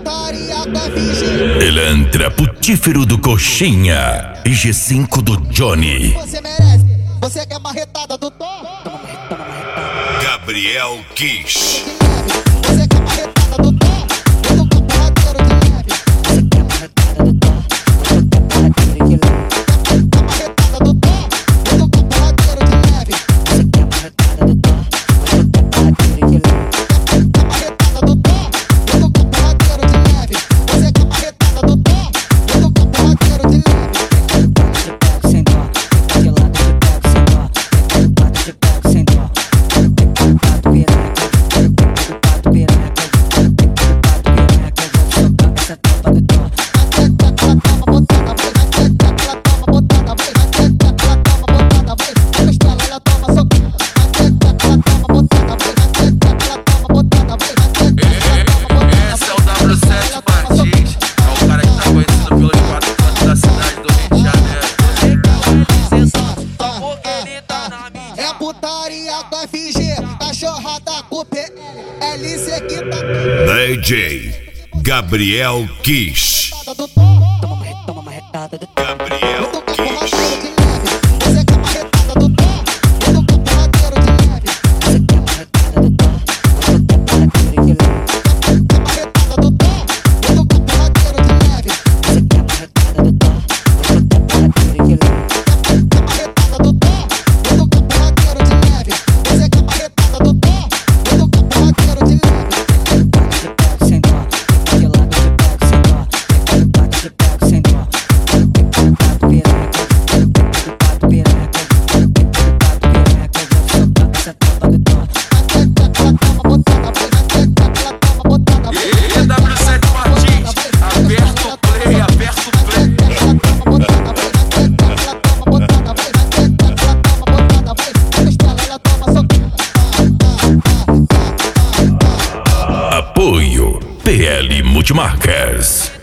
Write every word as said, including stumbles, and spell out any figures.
putaria com F G. Elantra putífero do Coxinha e G cinco do Johnny. Você merece, você quer marretada do Tom? Toma marretada, marretada. Gabriel Kiss. Você quer marretada do Tom? Eu tô com porradeiro de leve. Você quer marretada do Tom? Eu tô com porradeiro de leve. Quer marretada do Tom? Eu tô com porradeiro de leve. Você quer marretada do Tom? Eu tô com porradeiro de leve. Quer marretada do Tom? Eu tô com porradeiro de leve. Você quer marretada do Tom? Eu tô com porradeiro de leve. Te pego sem dó, de lado te pego sem dó. De lado te pego sem dó. Pato piranha, pato piranha, pato piranha, vou socar essa tropa do Tom. Esse é o W sete Martins, é o cara que tá conhecido pelos quatro cantos da cidade do Rio de Janeiro. É putaria com F G, cachorrada com P L C que tá D J Gabriel Kiss. do Tom. Toma marretada, toma marretada do Tom. Gabriel Eu tô com Kiss. porradeiro de leve. Você quer marretada do Tom? Eu tô com porradeiro de leve. Você quer marretada do Tom? Eu tô com porradeiro de leve. Quer marretada do Tom? Eu tô com porradeiro de leve. Você quer marretada do Tom? Eu tô com porradeiro de leve. Quer marretada do Tom? Eu tô com porradeiro de leve. Você quer marretada do Tom? Eu tô com porradeiro de leve. Te pego sem dó, de lado te pego sem dó. Te pego sem dó. Pato piranha, pato piranha, pato piranha, vou socar essa tropa do Tom. E W sete Martins, aperta o play, aperta o play. Apoio P L Multimarcas.